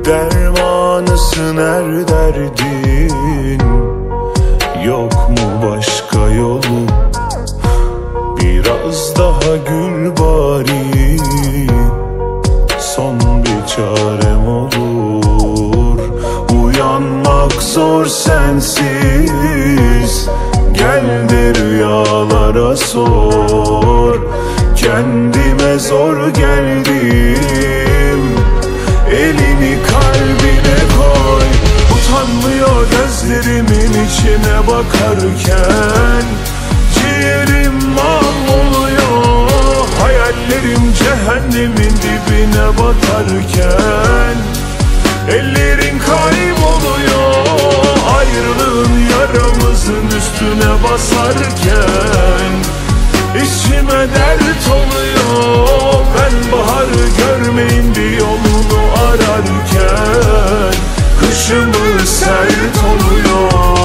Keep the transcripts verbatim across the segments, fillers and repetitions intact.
Dermanısın her derdin, yok mu başka yolu? Biraz daha gül bari, son bir çarem olur. Uyanmak zor sensiz, gel de rüyalara sor. Kendime zor geldim, elini kalbine koy. Utanmıyor gözlerimin içine bakarken, ciğerim mahvoluyor. Hayallerim cehennemin dibine batarken, ellerin kayboluyor. Ayrılığın yaramızın üstüne basarken, İçime dert oluyor. Ben baharı görmeyin bir yolunu ararken, kışımız sert oluyor.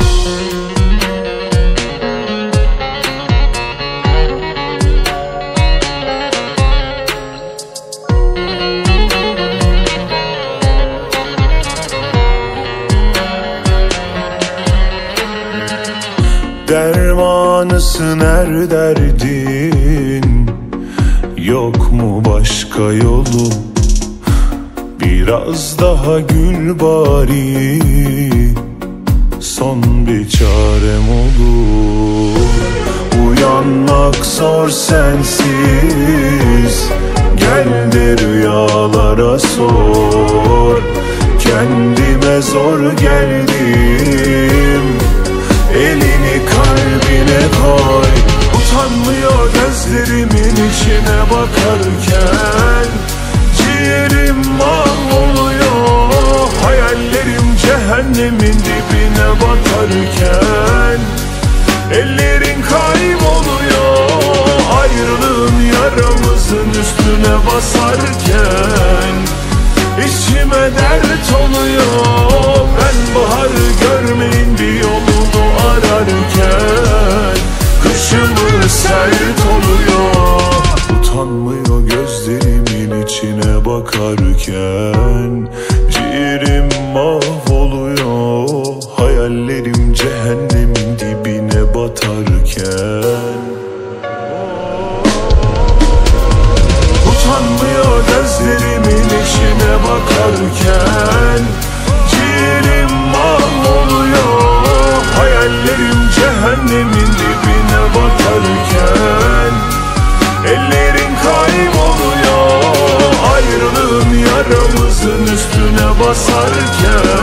Dermanısın her derdin, yok mu başka yolu? Biraz daha gül bari, son bir çarem olur. Uyanmak zor sensiz, gel de rüyalara sor. Kendime zor geldim, elini kalbine koy. Utanmıyor gözlerimin içine bakarken, ciğerim mahvoluyor. Hayallerim cehennemin dibine batarken, ellerin kayboluyor. Ayrılığın yaramızın üstüne basarken, İçime dert oluyor. Ben baharı görmeyin bir yolunu ararken, kışımız sert oluyor. Utanmıyor gözlerimin içine bakarken, ciğerim mahvoluyor. Hayallerim cehennemin dibine batarken, utanmıyor gözlerimin içine bakarken, ciğerim mahvoluyor. Hayallerim cehennemin dibine batarken, ellerin kayboluyor. Ayrılığın yaramızın üstüne basarken,